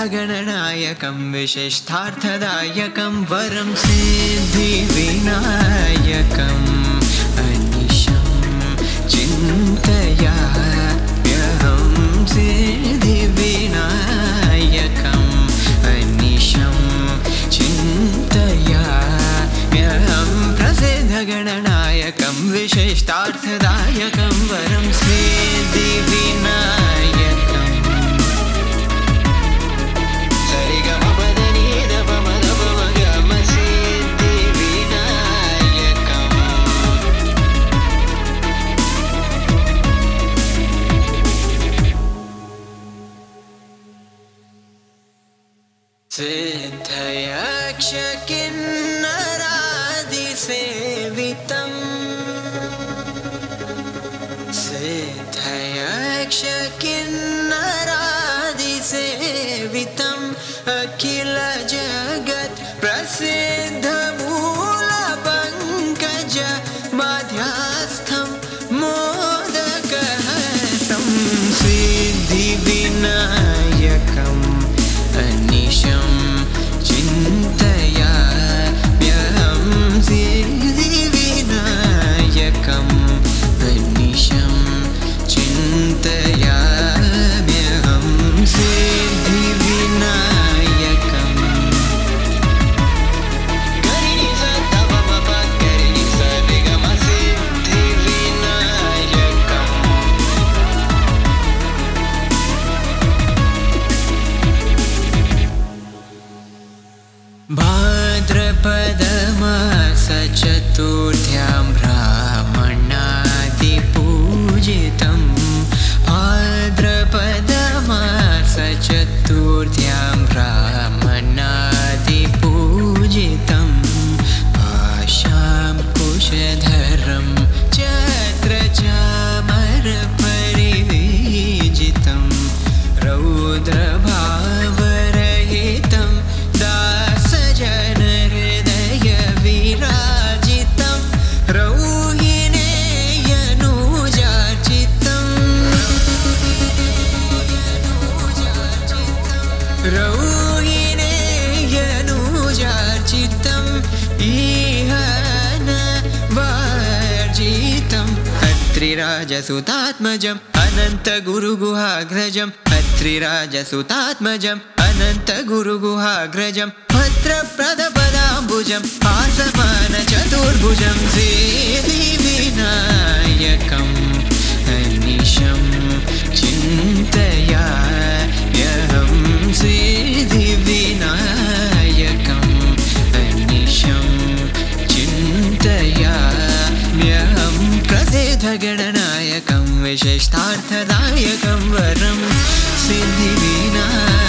प्रसिद्धगणनायकं विशिष्टार्थदायकं वरं सिद्धिविनायकम् अनिशं चिन्तयाम्यहं सिद्धिविनायकम् अनिशं चिन्तयाम्यहं प्रसिद्धगणनायकं विशिष्टार्थदायकं वरं सिद्धिविनायकम् सिद्धयक्षकिन्नरादिसेवितम् सिद्धयक्षकिन्नरादिसेवितम् अखिल जगत् प्रसिद्धमूलपङ्कज मध्यस्थं मोदकहस्तं सिद्धिविनायकम् अनिशं चिन्तयाम्यहं सिद्धिविनायकम् अनिशं चिन्तयाम्यहं सिद्धिविनायकम् करिणि सत्तवमप करिणि सरिगम सिद्धिविनायकम् भाद्रपदमास चतुर्थ्यां ब्राह्मणादिपूजितं भाद्रपदमास चतुर्थ्यां ब्राह्मणादिपूजितं आशां कुशधरं छत्रचामरपरिविजितं रौद्रभावरहितं दासजनहृदयविराजितं रौहिणेयनुजार्चितं रौहिणेयनुजार्चितं इह न वर्जितम् अत्रिराजसुतात्मजम् अनन्तगुरुगुहाग्रजम् अत्रिराजसुतात्मजम् अनन्तगुरुगुहाग्रजं भद्रप्रदपदाम्बुजं पासमानचतुर्भुजं सिद्धिविनायकम् अनिशं चिन्तयाम्यहं सिद्धिविनायकम् अनिशं चिन्तयाम्यहं प्रसिद्धगणनायकं विशिष्टार्थदायकं वरं सिद्धिविनायकम्